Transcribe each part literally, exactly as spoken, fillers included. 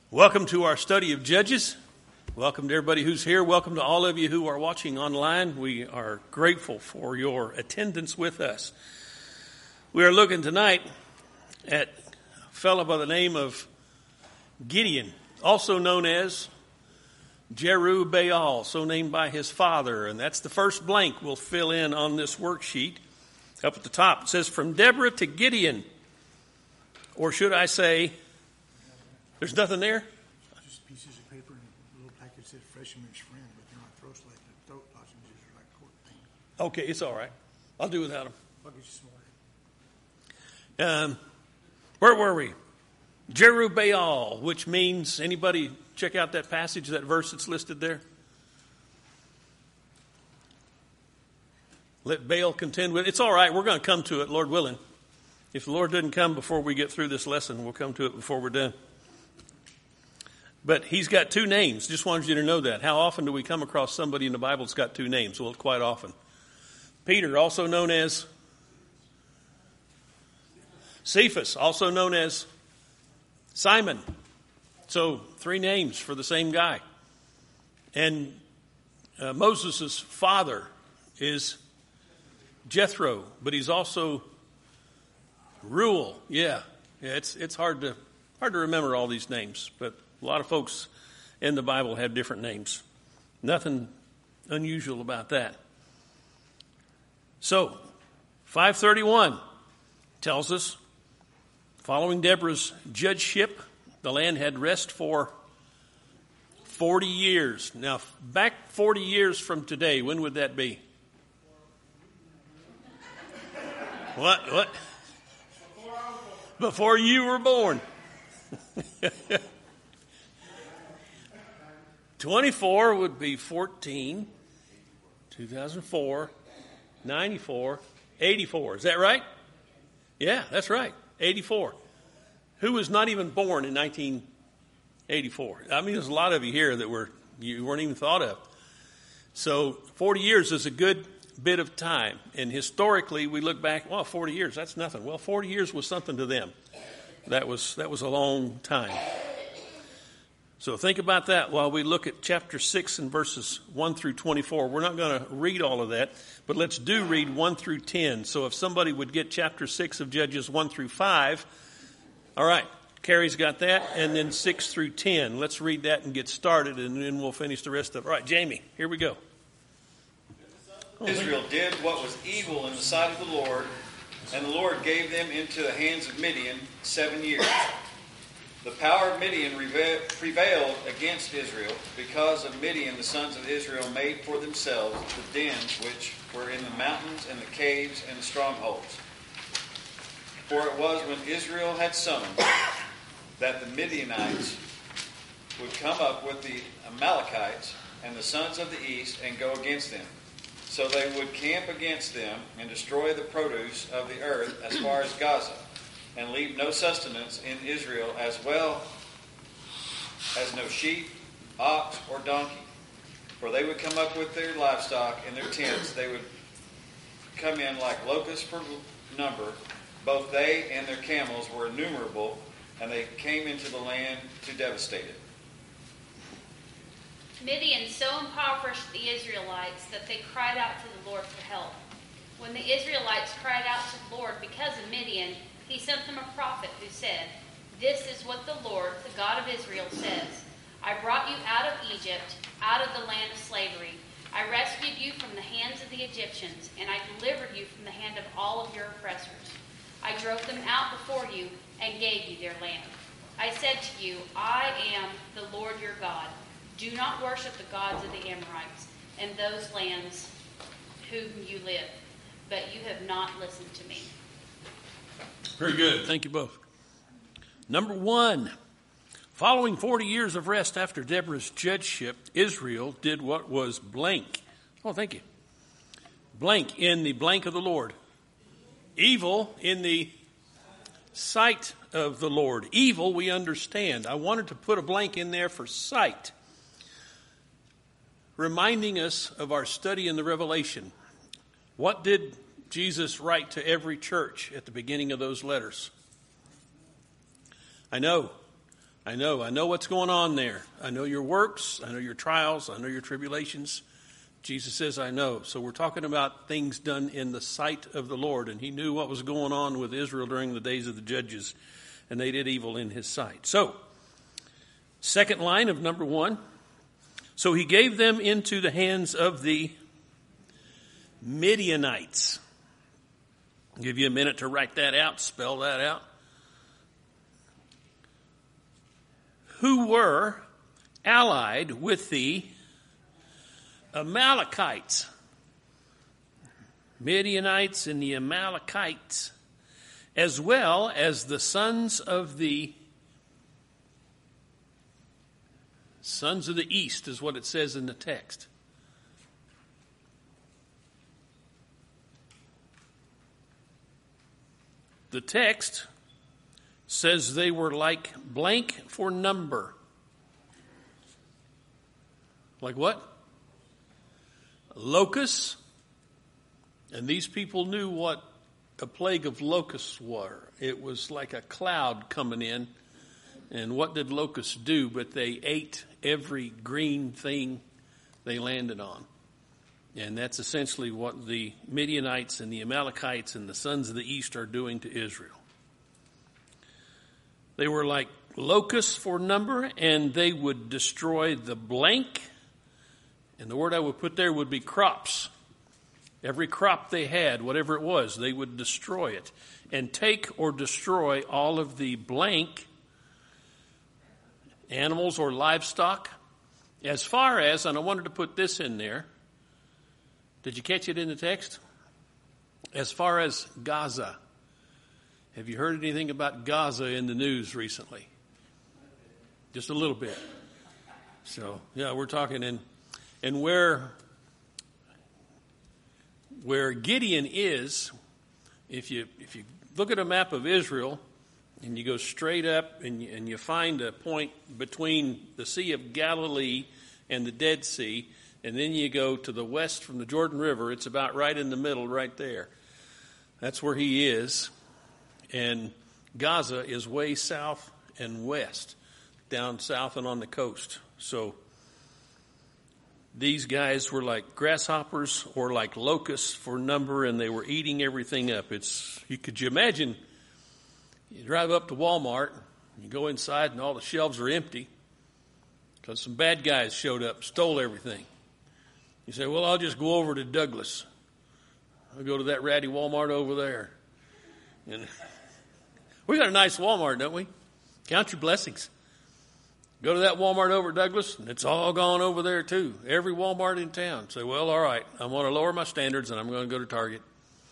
Welcome to our study of Judges. Welcome to everybody who's here. Welcome to all of you who are watching online. We are grateful for your attendance with us. We are looking tonight at a fellow by the name of Gideon, also known as Jerubbaal, so named by his father. And that's the first blank we'll fill in on this worksheet. Up at the top, it says, from Deborah to Gideon. Or should I say, there's nothing there? Just pieces of paper and a little packet that said Fisherman's Friend, but they're not throats like the throat lozenges are like court thing. Okay, it's all right. I'll do without them. I'll get you some water. Um, where were we? Jerubbaal, which means, anybody check out that passage, that verse that's listed there? Let Baal contend with. It's all right. We're going to come to it, Lord willing. If the Lord doesn't come before we get through this lesson, we'll come to it before we're done. But he's got two names. Just wanted you to know that. How often do we come across somebody in the Bible that's got two names? Well, quite often. Peter, also known as Cephas, also known as Simon. So, three names for the same guy. And uh, Moses' father is Jethro, but he's also Reuel. Yeah, yeah. It's it's hard to hard to remember all these names, but a lot of folks in the Bible have different names. Nothing unusual about that. So, five thirty-one tells us, following Deborah's judgeship, the land had rest for forty years. Now, back forty years from today, when would that be? What? What? Before you were born. twenty-four would be fourteen, two thousand four, ninety-four, eighty-four. Is that right? Yeah, that's right. eighty-four. Who was not even born in nineteen eighty-four? I mean, there's a lot of you here that were you weren't even thought of. So forty years is a good bit of time. And historically, we look back, well, forty years, that's nothing. Well, forty years was something to them. That was that was a long time. So think about that while we look at chapter six and verses one through twenty-four. We're not going to read all of that, but let's do read one through ten. So if somebody would get chapter six of Judges one through five, all right, Carrie's got that, and then six through ten. Let's read that and get started, and then we'll finish the rest of it. All right, Jamie, here we go. Israel did what was evil in the sight of the Lord, and the Lord gave them into the hands of Midian seven years. The power of Midian prevailed against Israel. Because of Midian, the sons of Israel made for themselves the dens which were in the mountains and the caves and the strongholds. For it was when Israel had summoned that the Midianites would come up with the Amalekites and the sons of the east and go against them. So they would camp against them and destroy the produce of the earth as far as Gaza, and leave no sustenance in Israel, as well as no sheep, ox, or donkey. For they would come up with their livestock in their tents. They would come in like locusts for number. Both they and their camels were innumerable, and they came into the land to devastate it. Midian so impoverished the Israelites that they cried out to the Lord for help. When the Israelites cried out to the Lord because of Midian, he sent them a prophet who said, "This is what the Lord, the God of Israel, says. I brought you out of Egypt, out of the land of slavery. I rescued you from the hands of the Egyptians, and I delivered you from the hand of all of your oppressors. I drove them out before you and gave you their land. I said to you, I am the Lord your God. Do not worship the gods of the Amorites and those lands whom you live, but you have not listened to me." Very good. Thank you both. Number one, following forty years of rest after Deborah's judgeship, Israel did what was blank. Oh, thank you. Blank in the blank of the Lord. Evil in the sight of the Lord. Evil, we understand. I wanted to put a blank in there for sight, reminding us of our study in the Revelation. What did Jesus write to every church at the beginning of those letters? I know. I know, I know what's going on there. I know your works, I know your trials, I know your tribulations. Jesus says, I know. So we're talking about things done in the sight of the Lord, and he knew what was going on with Israel during the days of the judges, and they did evil in his sight. So, second line of number one. So he gave them into the hands of the Midianites. I'll give you a minute to write that out, spell that out. Who were allied with the Amalekites. Midianites and the Amalekites, as well as the sons of the sons of the east, is what it says in the text. The text says they were like blank for number. Like what? Locusts. And these people knew what a plague of locusts were. It was like a cloud coming in. And what did locusts do? But they ate every green thing they landed on. And that's essentially what the Midianites and the Amalekites and the sons of the east are doing to Israel. They were like locusts for number, and they would destroy the blank. And the word I would put there would be crops. Every crop they had, whatever it was, they would destroy it. And take or destroy all of the blank animals or livestock. As far as, and I wanted to put this in there, did you catch it in the text? As far as Gaza. Have you heard anything about Gaza in the news recently? Just a little bit. So, yeah, we're talking in, and where, where Gideon is, if you, if you look at a map of Israel and you go straight up and you, and you find a point between the Sea of Galilee and the Dead Sea, and then you go to the west from the Jordan River, it's about right in the middle right there. That's where he is. And Gaza is way south and west, down south and on the coast. So these guys were like grasshoppers or like locusts for number, and they were eating everything up. It's, you could you imagine, you drive up to Walmart, you go inside and all the shelves are empty because some bad guys showed up, stole everything. You say, well, I'll just go over to Douglas. I'll go to that ratty Walmart over there. And we got a nice Walmart, don't we? Count your blessings. Go to that Walmart over at Douglas, and it's all gone over there too. Every Walmart in town. Say, well, all right, I'm going to lower my standards, and I'm going to go to Target.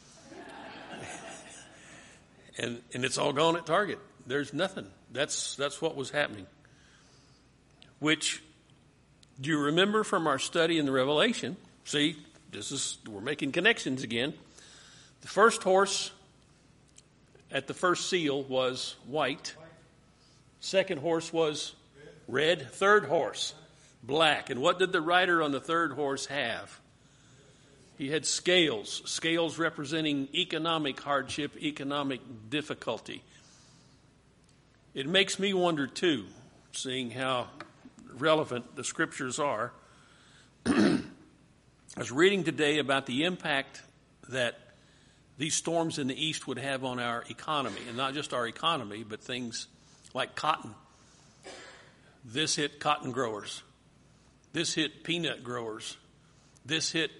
and and it's all gone at Target. There's nothing. That's that's what was happening. Which, do you remember from our study in the Revelation? See, this is we're making connections again. The first horse at the first seal was white. Second horse was red. Third horse, black. And what did the rider on the third horse have? He had scales. Scales representing economic hardship, economic difficulty. It makes me wonder, too, seeing how relevant the scriptures are. I was reading today about the impact that these storms in the east would have on our economy, and not just our economy, but things like cotton. This hit cotton growers. This hit peanut growers. This hit,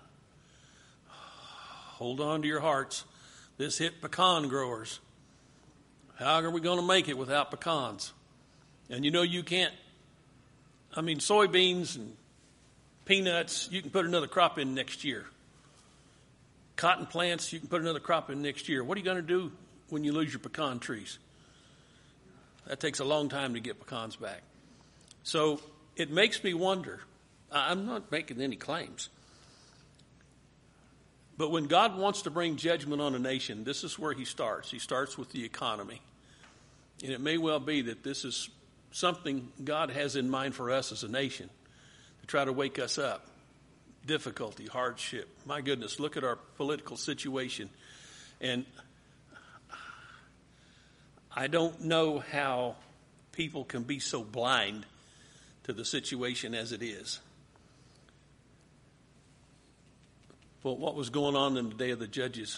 hold on to your hearts, this hit pecan growers. How are we going to make it without pecans? And you know you can't, I mean, soybeans and peanuts, you can put another crop in next year. Cotton plants, you can put another crop in next year. What are you going to do when you lose your pecan trees? That takes a long time to get pecans back. So it makes me wonder. I'm not making any claims. But when God wants to bring judgment on a nation, this is where he starts. He starts with the economy. And it may well be that this is something God has in mind for us as a nation, to try to wake us up. Difficulty, hardship. My goodness, look at our political situation. And I don't know how people can be so blind to the situation as it is. Well, what was going on in the day of the judges?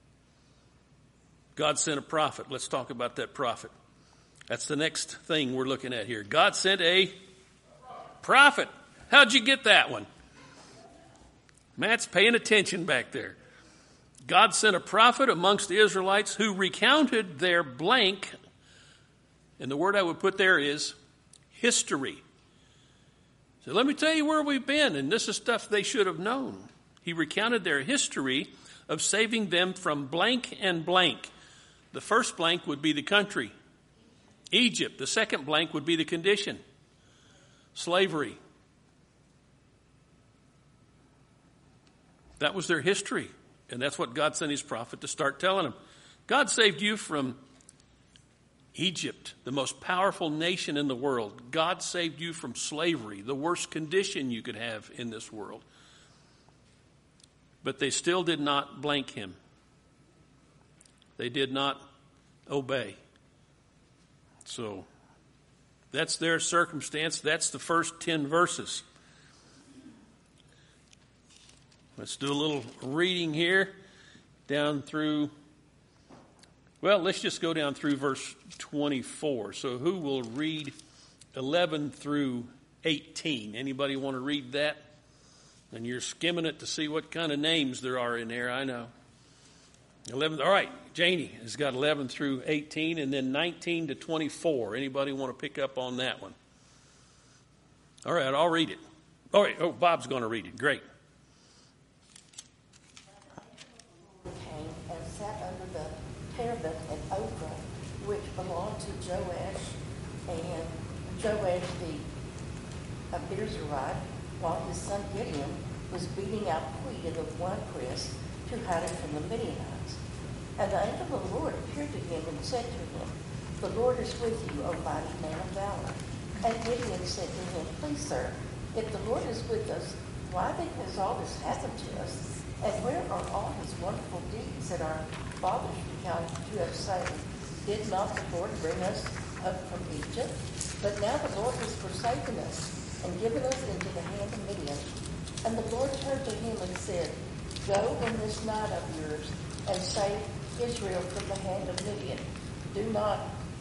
God sent a prophet. Let's talk about that prophet. That's the next thing we're looking at here. God sent a prophet. How'd you get that one? Matt's paying attention back there. God sent a prophet amongst the Israelites who recounted their blank, and the word I would put there is history. So let me tell you where we've been, and this is stuff they should have known. He recounted their history of saving them from blank and blank. The first blank would be the country, Egypt. The second blank would be the condition, slavery. That was their history, and that's what God sent his prophet to start telling them. God saved you from Egypt, the most powerful nation in the world. God saved you from slavery, the worst condition you could have in this world. But they still did not blank him. They did not obey. So that's their circumstance. That's the first ten verses. Let's do a little reading here down through, well, let's just go down through verse twenty-four. So who will read eleven through eighteen? Anybody want to read that? And you're skimming it to see what kind of names there are in there, I know. eleven, all right, Janie has got eleven through eighteen, and then nineteen to twenty-four. Anybody want to pick up on that one? All right, I'll read it. All right, oh, Bob's going to read it. Great. Came and sat under the terebinth at Ophrah, which belonged to Joash, and Joash the Abiezrite, while his son Gideon was beating out wheat in the winepress to hide it from the Midianites. And the angel of the Lord appeared to him and said to him, "The Lord is with you, O mighty man of valor." And Gideon said to him, "Please, sir, if the Lord is with us, why then has all this happened to us? And where are all his wonderful deeds that our fathers recounted to have saved? Did not the Lord bring us up from Egypt? But now the Lord has forsaken us and given us into the hand of Midian." And the Lord turned to him and said, "Go in this night of yours and save Israel from the hand of Midian. Do not,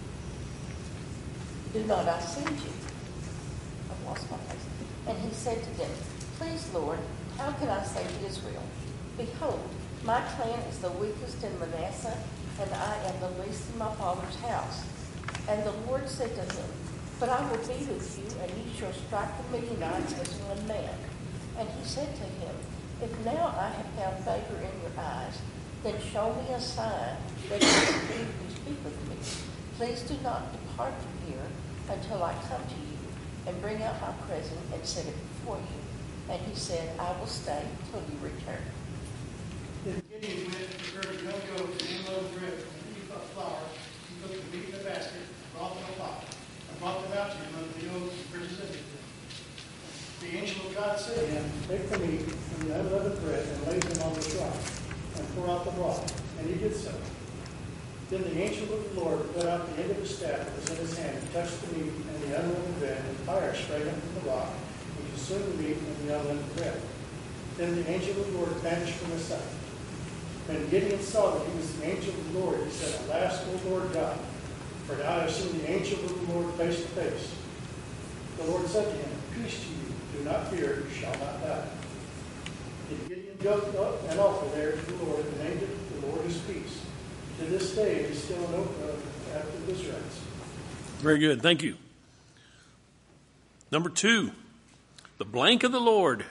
do not I send you?" I've lost my place. And he said to them, "Please, Lord, how can I save Israel? Behold, my clan is the weakest in Manasseh, and I am the least in my father's house." And the Lord said to him, "But I will be with you, and you shall strike the Midianites as one man." And he said to him, "If now I have found favor in your eyes, then show me a sign that you will continue to speak with me. Please do not depart from here until I come to you and bring out my present and set it before you." And he said, "I will stay till you return." Then Gideon went and prepared a young goat and one loaf of bread and an ephah of flour. He put the meat in a basket, brought them a pot, and brought them out to him under the oaks and presented them. The angel of God said to him, "Take the meat and the unleavened bread and lay them on the rock, and pour out the broth." And he did so. Then the angel of the Lord put out the end of his staff that was in his hand, and touched the meat and the unleavened bread, and fire sprang up from the rock, and consumed the meat and the unleavened bread. Then the angel of the Lord vanished from his sight. When Gideon saw that he was the angel of the Lord, he said, "Alas, O Lord God, for now I have seen the angel of the Lord face to face." The Lord said to him, "Peace to you. Do not fear, you shall not die." And Gideon built up an altar there to the Lord and named it, "The Lord is Peace." To this day it is still an open after the Israelites. Very good. Thank you. Number two, the blank of the Lord.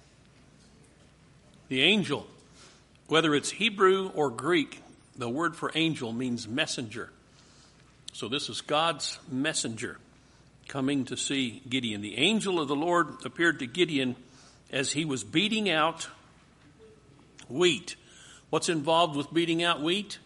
The angel. Whether it's Hebrew or Greek, the word for angel means messenger. So this is God's messenger coming to see Gideon. The angel of the Lord appeared to Gideon as he was beating out wheat. What's involved with beating out wheat?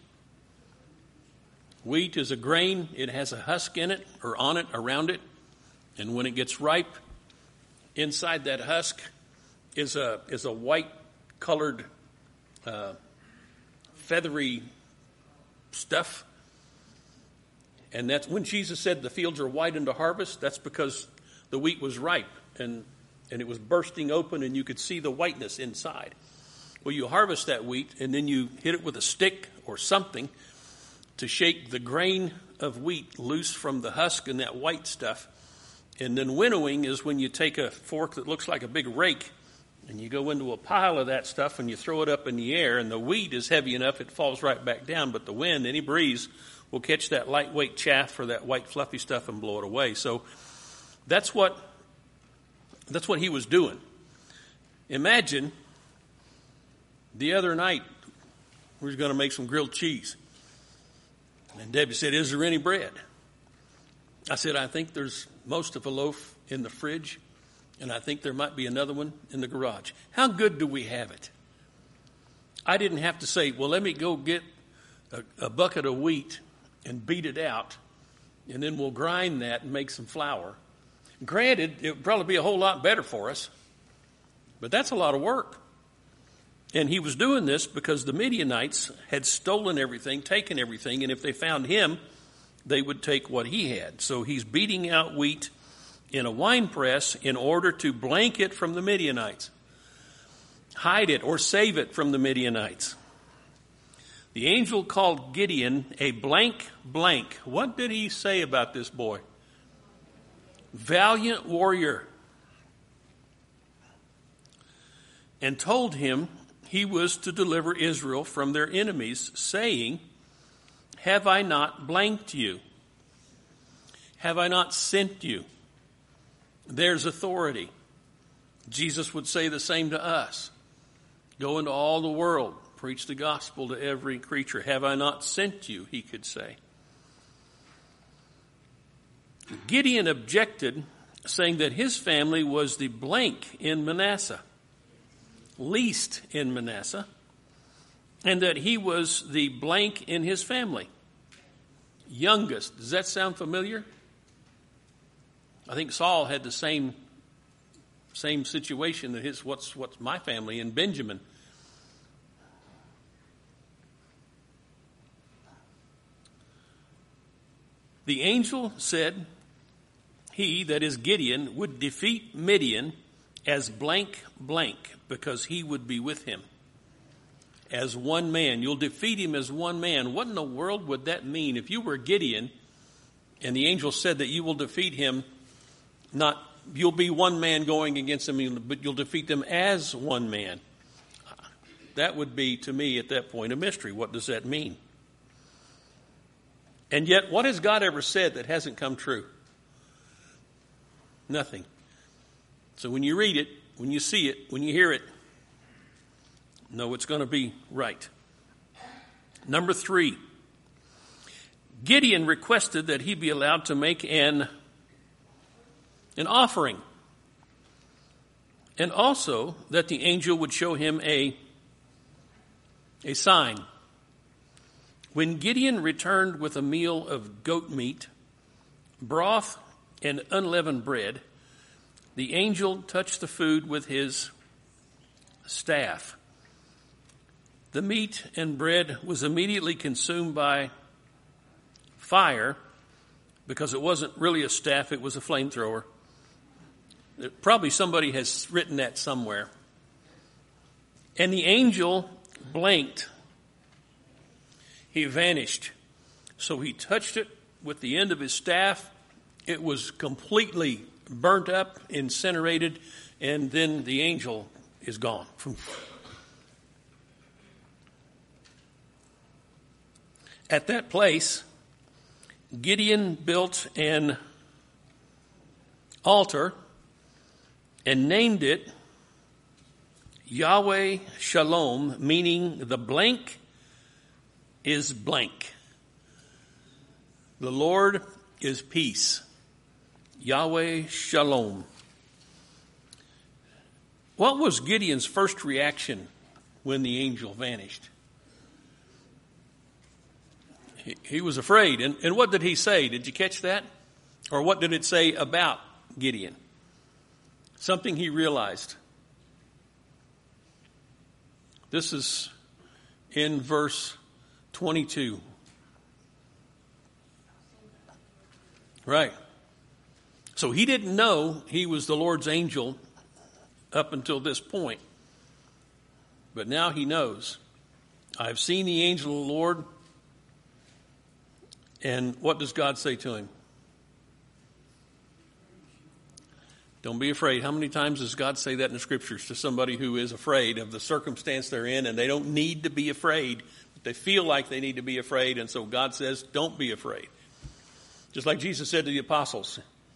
Wheat is a grain. It has a husk in it or on it, around it. And when it gets ripe, inside that husk is a is a white colored uh, feathery stuff. And that's when Jesus said the fields are white unto harvest, that's because the wheat was ripe and, and it was bursting open and you could see the whiteness inside. Well, you harvest that wheat and then you hit it with a stick or something to shake the grain of wheat loose from the husk and that white stuff. And then winnowing is when you take a fork that looks like a big rake and you go into a pile of that stuff and you throw it up in the air, and the wheat is heavy enough it falls right back down, but the wind, any breeze, will catch that lightweight chaff or that white fluffy stuff and blow it away. So that's what that's what he was doing. Imagine the other night we were going to make some grilled cheese. And Debbie said, "Is there any bread?" I said, "I think there's most of a loaf in the fridge, and I think there might be another one in the garage." How good do we have it? I didn't have to say, "Well, let me go get a, a bucket of wheat and beat it out, and then we'll grind that and make some flour." Granted, it would probably be a whole lot better for us, but that's a lot of work. And he was doing this because the Midianites had stolen everything, taken everything, and if they found him, they would take what he had. So he's beating out wheat in a wine press in order to blank it from the Midianites, hide it or save it from the Midianites. The angel called Gideon a blank blank. What did he say about this boy? Valiant warrior. And told him he was to deliver Israel from their enemies, saying, "Have I not blanked you? Have I not sent you?" There's authority. Jesus would say the same to us. Go into all the world, preach the gospel to every creature. "Have I not sent you?" he could say. Gideon objected, saying that his family was the blank in Manasseh, least in Manasseh, and that he was the blank in his family, youngest. Does that sound familiar? I think Saul had the same same situation that his what's what's my family in Benjamin. The angel said he, that is Gideon, would defeat Midian as blank blank because he would be with him as one man. You'll defeat him as one man. What in the world would that mean? If you were Gideon and the angel said that you will defeat him, not you'll be one man going against him, but you'll defeat them as one man. That would be, to me, at that point, a mystery. What does that mean? And yet, what has God ever said that hasn't come true? Nothing. So when you read it, when you see it, when you hear it, know it's going to be right. Number three, Gideon requested that he be allowed to make an, an offering, and also that the angel would show him a, a sign. When Gideon returned with a meal of goat meat, broth, and unleavened bread, the angel touched the food with his staff. The meat and bread was immediately consumed by fire because it wasn't really a staff, it was a flamethrower. Probably somebody has written that somewhere. And the angel blinked. He vanished. So he touched it with the end of his staff. It was completely burnt up, incinerated, and then the angel is gone. At that place, Gideon built an altar and named it Yahweh Shalom, meaning the blank is blank. The Lord is peace. Yahweh Shalom. What was Gideon's first reaction when the angel vanished? He, he was afraid. And, and what did he say? Did you catch that? Or what did it say about Gideon? Something he realized. This is in verse twenty-two. Right. So he didn't know he was the Lord's angel up until this point. But now he knows. I've seen the angel of the Lord. And what does God say to him? Don't be afraid. How many times does God say that in the scriptures to somebody who is afraid of the circumstance they're in, and they don't need to be afraid, but they feel like they need to be afraid, and so God says, don't be afraid. Just like Jesus said to the apostles,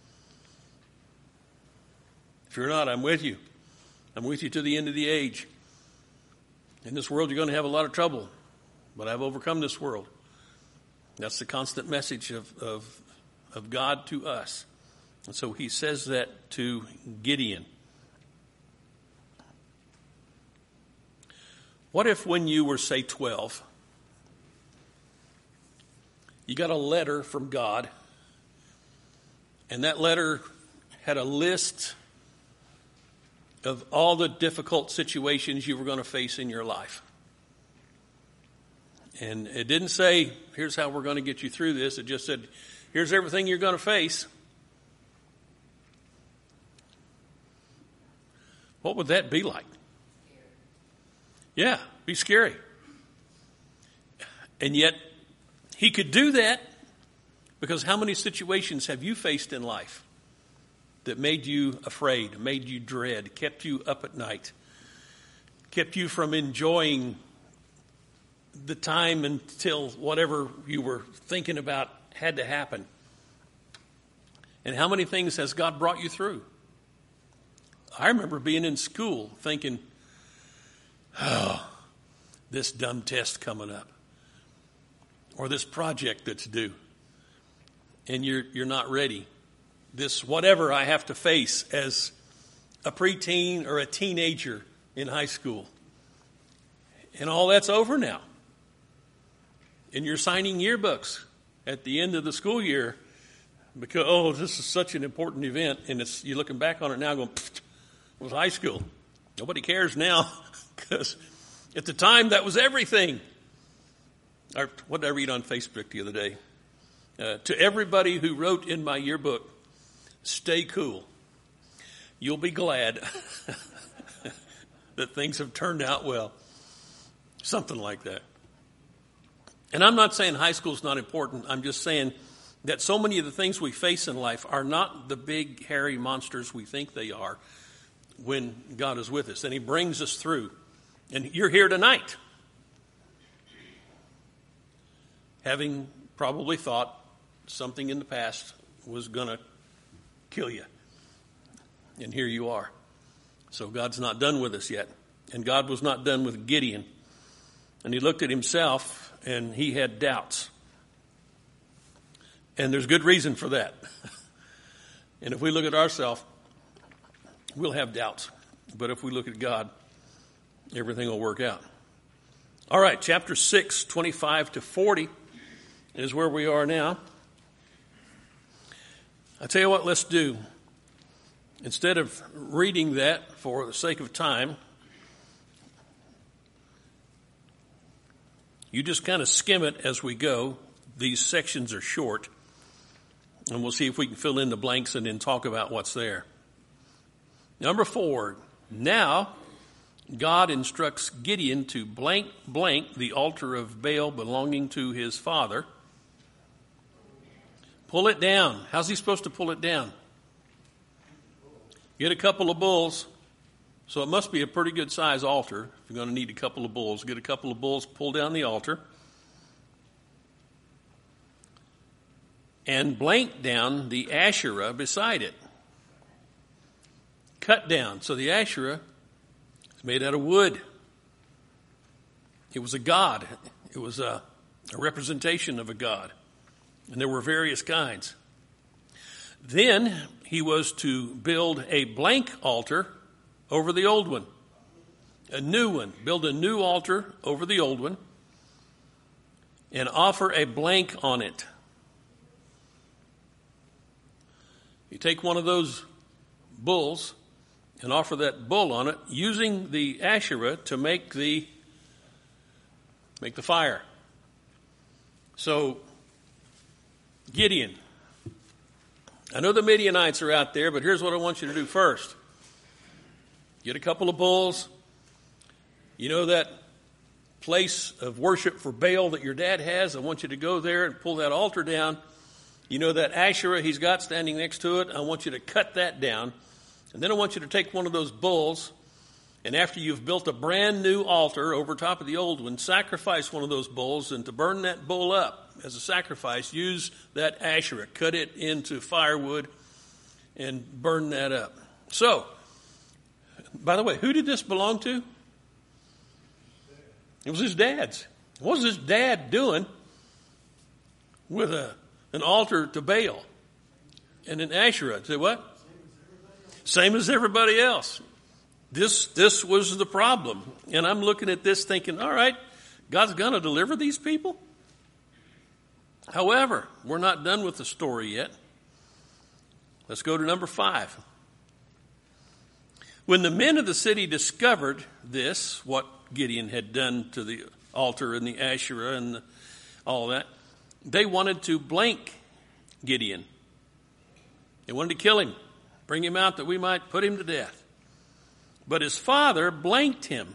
fear not, I'm with you. I'm with you to the end of the age. In this world, you're going to have a lot of trouble, but I've overcome this world. That's the constant message of, of, of God to us. And so he says that to Gideon. What if when you were, say, twelve, you got a letter from God, and that letter had a list of all the difficult situations you were going to face in your life? And it didn't say, here's how we're going to get you through this. It just said, here's everything you're going to face. What would that be like? Yeah, be scary. And yet, he could do that because how many situations have you faced in life that made you afraid, made you dread, kept you up at night, kept you from enjoying the time until whatever you were thinking about had to happen? And how many things has God brought you through? I remember being in school thinking, oh, this dumb test coming up, or this project that's due, and you're you're not ready. This whatever I have to face as a preteen or a teenager in high school, and all that's over now. And you're signing yearbooks at the end of the school year because, oh, this is such an important event, and it's you're looking back on it now going, it was high school. Nobody cares now because at the time that was everything. Or what did I read on Facebook the other day? Uh, to everybody who wrote in my yearbook, stay cool. You'll be glad that things have turned out well. Something like that. And I'm not saying high school is not important. I'm just saying that so many of the things we face in life are not the big, hairy monsters we think they are when God is with us. And he brings us through. And you're here tonight, having probably thought something in the past was going to kill you. And here you are. So God's not done with us yet. And God was not done with Gideon. And he looked at himself and he had doubts. And there's good reason for that. And if we look at ourselves, we'll have doubts. But if we look at God, everything will work out. All right, chapter six, twenty-five to forty is where we are now. I tell you what, let's do. Instead of reading that for the sake of time, you just kind of skim it as we go. These sections are short, and we'll see if we can fill in the blanks and then talk about what's there. Number four, now God instructs Gideon to blank blank the altar of Baal belonging to his father. Pull it down. How's he supposed to pull it down? Get a couple of bulls. So it must be a pretty good size altar. If you're going to need a couple of bulls, get a couple of bulls, pull down the altar. And blank down the Asherah beside it. Cut down. So the Asherah is made out of wood. It was a god. It was a, a representation of a god. And there were various kinds. Then he was to build a blank altar over the old one. A new one. Build a new altar over the old one. And offer a blank on it. You take one of those bulls and offer that bull on it, using the Asherah to make the make the fire. So Gideon, I know the Midianites are out there, but here's what I want you to do first. Get a couple of bulls. You know that place of worship for Baal that your dad has? I want you to go there and pull that altar down. You know that Asherah he's got standing next to it? I want you to cut that down. And then I want you to take one of those bulls, and after you've built a brand new altar over top of the old one, sacrifice one of those bulls, and to burn that bull up as a sacrifice, use that Asherah, cut it into firewood, and burn that up. So, by the way, who did this belong to? It was his dad's. What was his dad doing with a an altar to Baal and an Asherah? Say what? Same as everybody else. This this was the problem. And I'm looking at this thinking, all right, God's going to deliver these people? However, we're not done with the story yet. Let's go to number five. When the men of the city discovered this, what Gideon had done to the altar and the Asherah and the, all that, they wanted to blank Gideon. They wanted to kill him, bring him out that we might put him to death. But his father blanked him.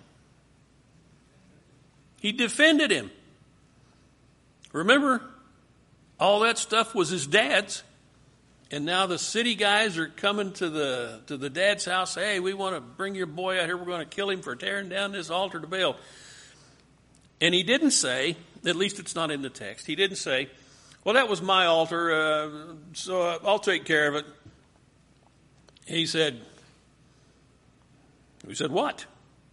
He defended him. Remember, all that stuff was his dad's. And now the city guys are coming to the to the dad's house. Hey, we want to bring your boy out here. We're going to kill him for tearing down this altar to Baal. And he didn't say, at least it's not in the text, he didn't say, well, that was my altar, uh, so uh, I'll take care of it. He said, he said what?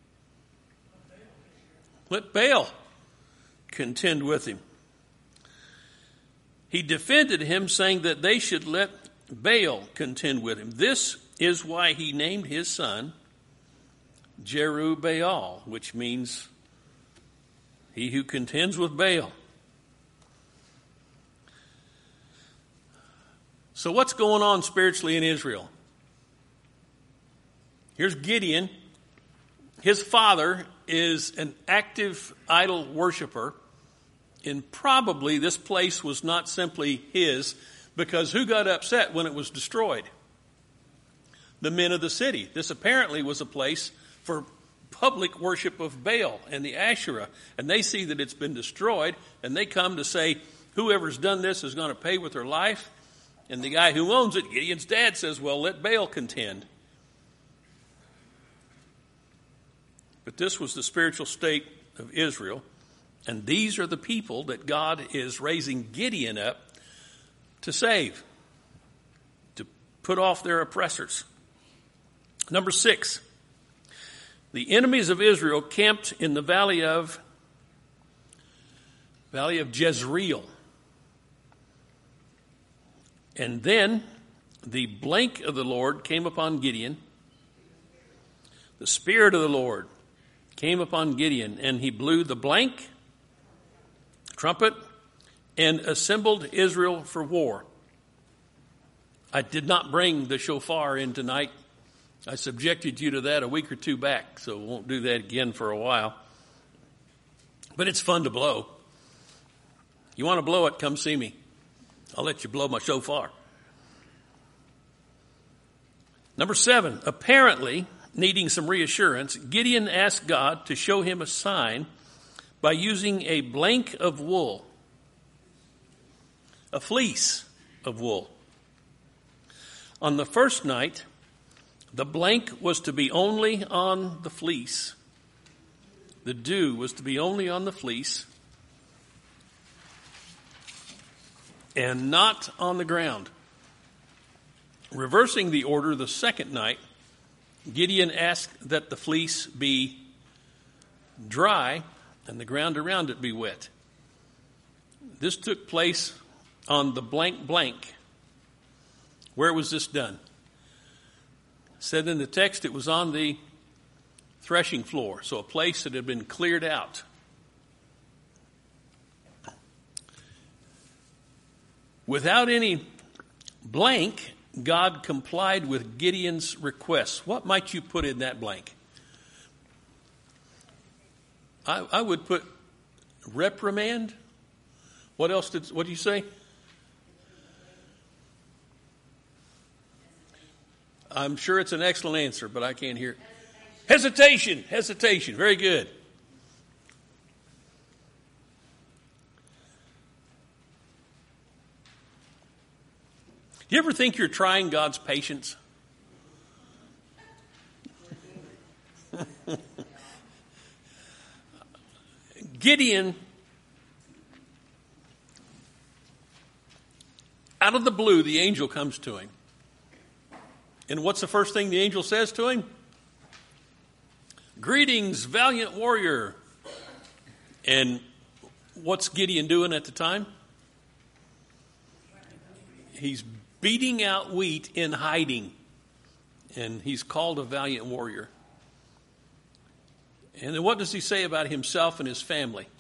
Let Baal contend with him. He defended him, saying that they should let Baal contend with him. This is why he named his son Jerubbaal, which means he who contends with Baal. So what's going on spiritually in Israel? Here's Gideon. His father is an active idol worshiper. And probably this place was not simply his, because who got upset when it was destroyed? The men of the city. This apparently was a place for public worship of Baal and the Asherah. And they see that it's been destroyed, and they come to say, whoever's done this is going to pay with their life. And the guy who owns it, Gideon's dad, says, well, let Baal contend. But this was the spiritual state of Israel. And these are the people that God is raising Gideon up to save, to put off their oppressors. Number six, the enemies of Israel camped in the valley of, valley of Jezreel. And then the blank of the Lord came upon Gideon. The Spirit of the Lord came upon Gideon, and he blew the blank trumpet and assembled Israel for war. I did not bring the shofar in tonight. I subjected you to that a week or two back, so won't do that again for a while. But it's fun to blow. You want to blow it, come see me. I'll let you blow my shofar. Number seven, apparently needing some reassurance, Gideon asked God to show him a sign by using a blank of wool, a fleece of wool. On the first night, the blank was to be only on the fleece. The dew was to be only on the fleece and not on the ground. Reversing the order the second night, Gideon asked that the fleece be dry and the ground around it be wet. This took place on the blank blank. Where was this done? It said in the text it was on the threshing floor, so a place that had been cleared out. Without any blank, God complied with Gideon's request. What might you put in that blank? I, I would put reprimand. What else did, what do you say? I'm sure it's an excellent answer, but I can't hear it. Hesitation. Hesitation. Very good. Do you ever think you're trying God's patience? Gideon, out of the blue, the angel comes to him. And what's the first thing the angel says to him? Greetings, valiant warrior. And what's Gideon doing at the time? He's beating out wheat in hiding. And he's called a valiant warrior. And then what does he say about himself and his family?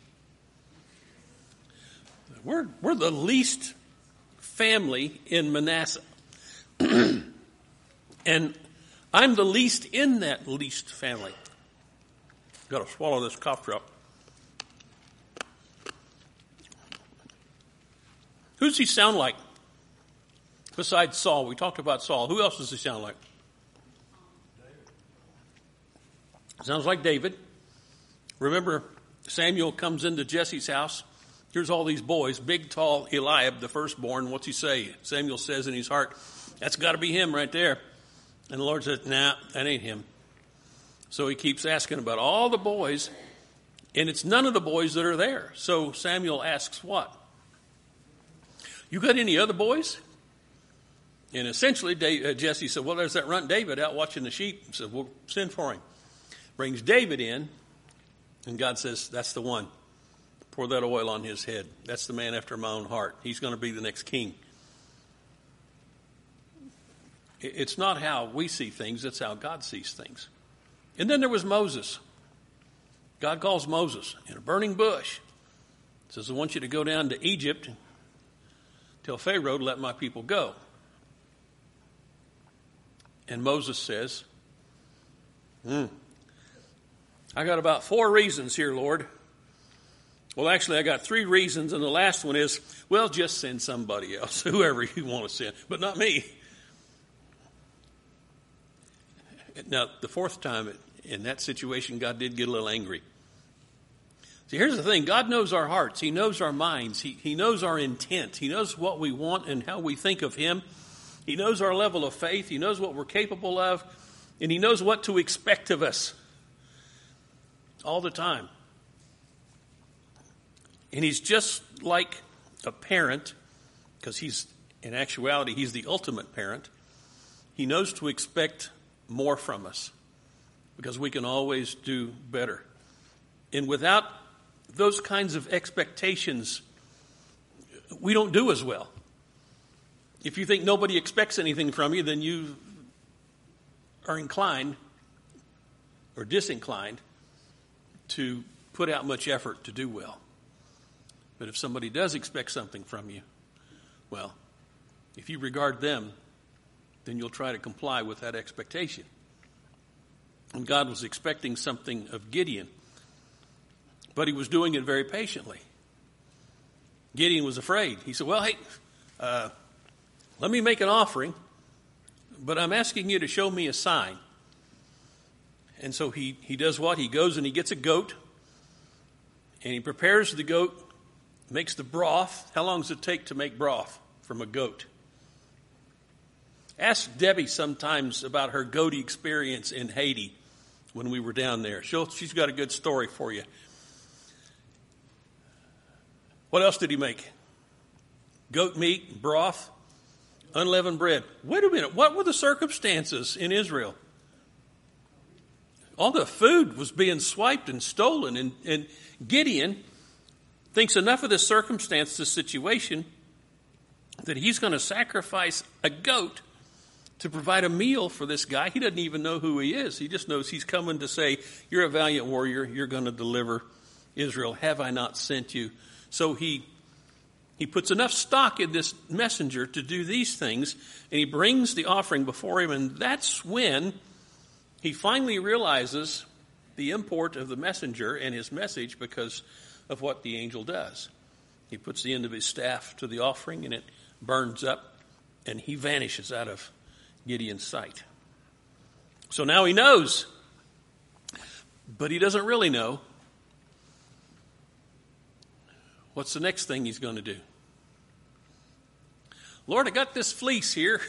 We're, we're the least family in Manasseh. And I'm the least in that least family. Got to swallow this cough drop. Who does he sound like? Besides Saul, we talked about Saul. Who else does he sound like? Sounds like David. Remember, Samuel comes into Jesse's house. Here's all these boys, big, tall Eliab, the firstborn. What's he say? Samuel says in his heart, that's got to be him right there. And the Lord says, nah, that ain't him. So he keeps asking about all the boys, and it's none of the boys that are there. So Samuel asks what? You got any other boys? And essentially, Jesse said, well, there's that runt David out watching the sheep. He said, well, send for him. Brings David in, and God says, that's the one. Pour that oil on his head. That's the man after my own heart. He's going to be the next king. It's not how we see things, it's how God sees things. And then there was Moses. God calls Moses in a burning bush. He says, I want you to go down to Egypt, tell Pharaoh to let my people go. And Moses says, hmm, I got about four reasons here, Lord. Well, actually, I got three reasons, and the last one is, well, just send somebody else, whoever you want to send, but not me. Now, the fourth time in that situation, God did get a little angry. See, here's the thing. God knows our hearts. He knows our minds. He, he knows our intent. He knows what we want and how we think of Him. He knows our level of faith. He knows what we're capable of. And He knows what to expect of us all the time. And He's just like a parent, because He's, in actuality, He's the ultimate parent. He knows to expect more from us, because we can always do better. And without those kinds of expectations, we don't do as well. If you think nobody expects anything from you, then you are inclined or disinclined to put out much effort to do well. But if somebody does expect something from you, well, if you regard them, then you'll try to comply with that expectation. And God was expecting something of Gideon, but He was doing it very patiently. Gideon was afraid. He said, well, hey, uh, let me make an offering, but I'm asking you to show me a sign. And so he, he does what? He goes and he gets a goat, and he prepares the goat, makes the broth. How long does it take to make broth from a goat? Ask Debbie sometimes about her goaty experience in Haiti when we were down there. She'll, she's got a good story for you. What else did he make? Goat meat, broth, unleavened bread. Wait a minute. What were the circumstances in Israel? All the food was being swiped and stolen. And, and Gideon thinks enough of this circumstance, this situation, that he's going to sacrifice a goat to provide a meal for this guy. He doesn't even know who he is. He just knows he's coming to say, you're a valiant warrior. You're going to deliver Israel. Have I not sent you? So he he puts enough stock in this messenger to do these things, and he brings the offering before him, and that's when he finally realizes the import of the messenger and his message because of what the angel does. He puts the end of his staff to the offering, and it burns up, and he vanishes out of Gideon's sight. So now he knows, but he doesn't really know. What's the next thing he's going to do? Lord, I got this fleece here,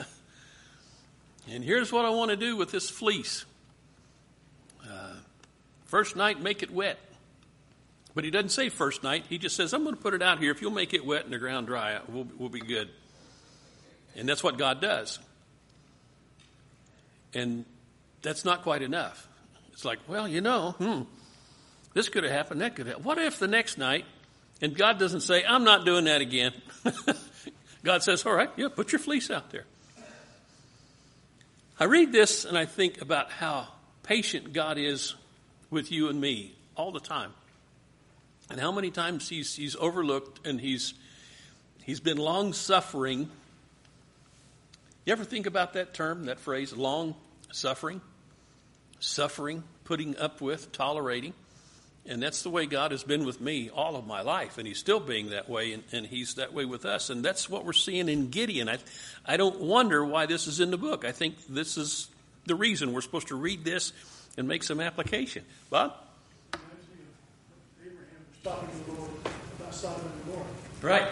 and here's what I want to do with this fleece. Uh, first night, make it wet. But he doesn't say first night. He just says, I'm going to put it out here. If you'll make it wet and the ground dry, we'll, we'll be good. And that's what God does. And that's not quite enough. It's like, well, you know, hmm, this could have happened, that could have happened. What if the next night, and God doesn't say, I'm not doing that again. God says, all right, yeah, put your fleece out there. I read this and I think about how patient God is with you and me all the time. And how many times he's, he's overlooked and he's, he's been long-suffering. You ever think about that term, that phrase, long-suffering? Suffering, putting up with, tolerating. And that's the way God has been with me all of my life. And he's still being that way, and, and he's that way with us. And that's what we're seeing in Gideon. I, I don't wonder why this is in the book. I think this is the reason we're supposed to read this and make some application. Bob? Abraham was talking to the Lord about Sodom and Gomorrah. Right.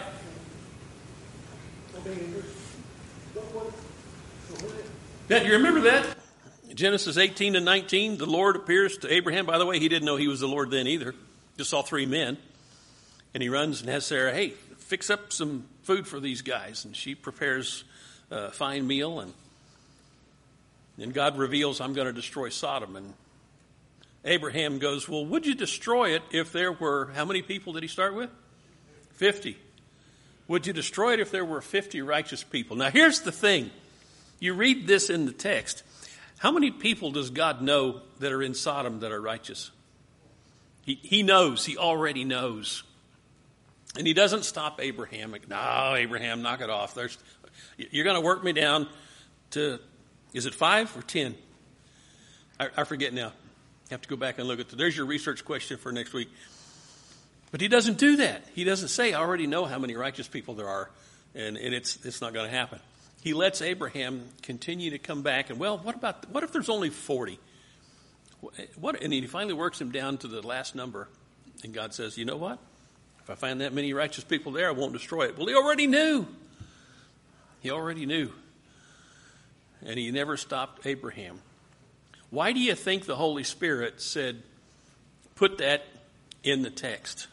I mean, what, what, what, Yeah, you remember that? Genesis eighteen and nineteen, the Lord appears to Abraham. By the way, he didn't know he was the Lord then either. Just saw three men. And he runs and has Sarah, hey, fix up some food for these guys. And she prepares a fine meal. And then God reveals, I'm going to destroy Sodom. And Abraham goes, well, would you destroy it if there were, how many people did he start with? fifty. Would you destroy it if there were fifty righteous people? Now, here's the thing. You read this in the text. How many people does God know that are in Sodom that are righteous? He, he knows. He already knows. And he doesn't stop Abraham. No, Abraham, knock it off. There's, you're going to work me down to, is it five or ten? I, I forget now. I have to go back and look at the, there's your research question for next week. But he doesn't do that. He doesn't say, I already know how many righteous people there are, and, and it's it's not going to happen. He lets Abraham continue to come back. And, well, what about, what if there's only forty? What? And he finally works him down to the last number. And God says, you know what? If I find that many righteous people there, I won't destroy it. Well, he already knew. He already knew. And he never stopped Abraham. Why do you think the Holy Spirit said, put that in the text?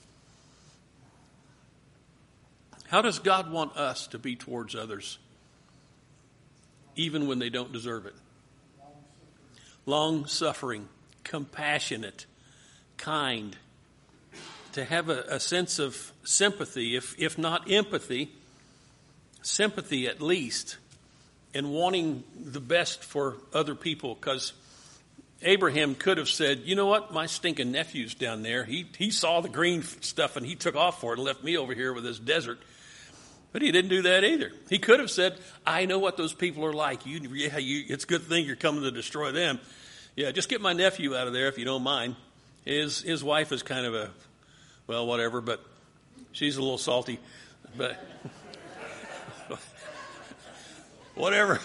How does God want us to be towards others, even when they don't deserve it? Long-suffering, compassionate, kind. To have a, a sense of sympathy, if if not empathy, sympathy at least, and wanting the best for other people. Because Abraham could have said, you know what, my stinking nephew's down there. He he saw the green stuff and he took off for it and left me over here with this desert. But he didn't do that either. He could have said, I know what those people are like. You, yeah, you, it's a good thing you're coming to destroy them. Yeah, just get my nephew out of there if you don't mind. His his wife is kind of a, well, whatever, but she's a little salty. But whatever.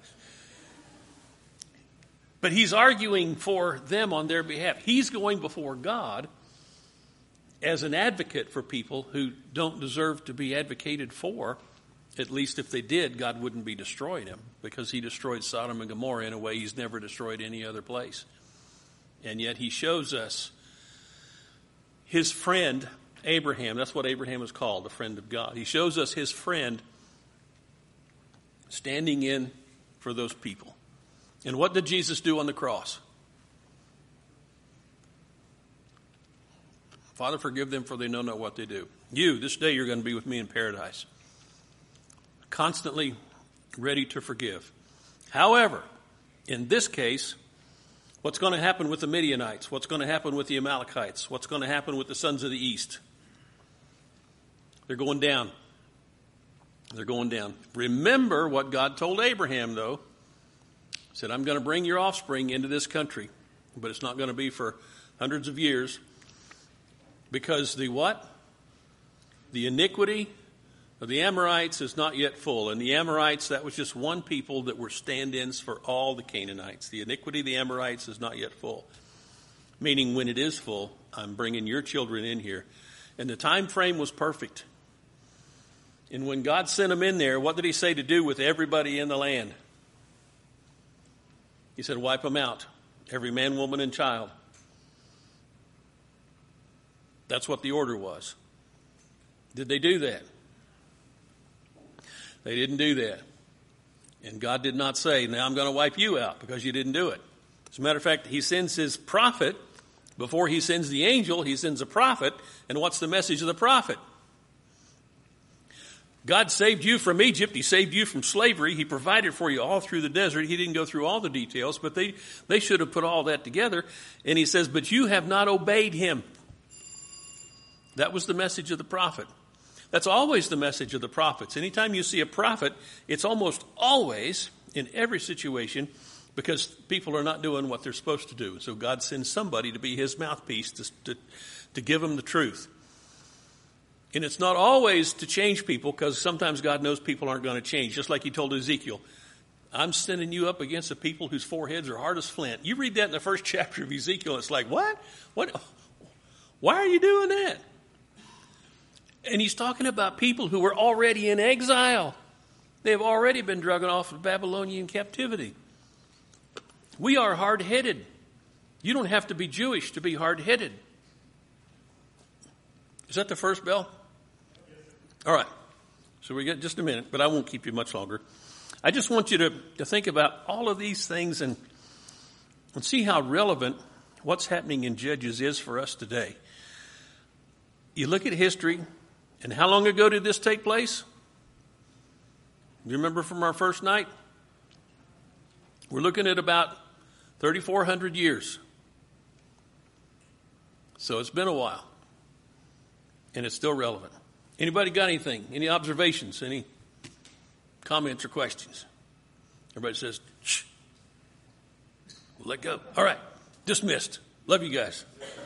But he's arguing for them on their behalf. He's going before God as an advocate for people who don't deserve to be advocated for. At least if they did, God wouldn't be destroying them, because he destroyed Sodom and Gomorrah in a way he's never destroyed any other place. And yet he shows us his friend Abraham. That's what Abraham is called, a friend of God. He shows us his friend standing in for those people. And what did Jesus do on the cross? Father, forgive them, for they know not what they do. You, this day you're going to be with me in paradise. Constantly ready to forgive. However, in this case, what's going to happen with the Midianites? What's going to happen with the Amalekites? What's going to happen with the sons of the east? They're going down. They're going down. Remember what God told Abraham, though. He said, I'm going to bring your offspring into this country, but it's not going to be for hundreds of years. Because the what? The iniquity The Amorites is not yet full. And the Amorites, that was just one people that were stand-ins for all the Canaanites. The iniquity of the Amorites is not yet full. Meaning when it is full, I'm bringing your children in here. And the time frame was perfect. And when God sent them in there, what did he say to do with everybody in the land? He said, wipe them out. Every man, woman, and child. That's what the order was. Did they do that? They didn't do that. And God did not say, now I'm going to wipe you out because you didn't do it. As a matter of fact, he sends his prophet. Before he sends the angel, he sends a prophet. And what's the message of the prophet? God saved you from Egypt. He saved you from slavery. He provided for you all through the desert. He didn't go through all the details, but they, they should have put all that together. And he says, but you have not obeyed him. That was the message of the prophet. That's always the message of the prophets. Anytime you see a prophet, it's almost always, in every situation, because people are not doing what they're supposed to do. So God sends somebody to be his mouthpiece to, to, to give them the truth. And it's not always to change people, because sometimes God knows people aren't going to change. Just like he told Ezekiel, I'm sending you up against a people whose foreheads are hard as flint. You read that in the first chapter of Ezekiel, it's like, what? What? Why are you doing that? And he's talking about people who were already in exile. They have already been dragged off of Babylonian captivity. We are hard-headed. You don't have to be Jewish to be hard-headed. Is that the first bell? All right. So we got just a minute, but I won't keep you much longer. I just want you to, to think about all of these things and, and see how relevant what's happening in Judges is for us today. You look at history. And how long ago did this take place? You remember from our first night? We're looking at about thirty-four hundred years. So it's been a while. And it's still relevant. Anybody got anything? Any observations? Any comments or questions? Everybody says, shh. Let go. All right. Dismissed. Love you guys.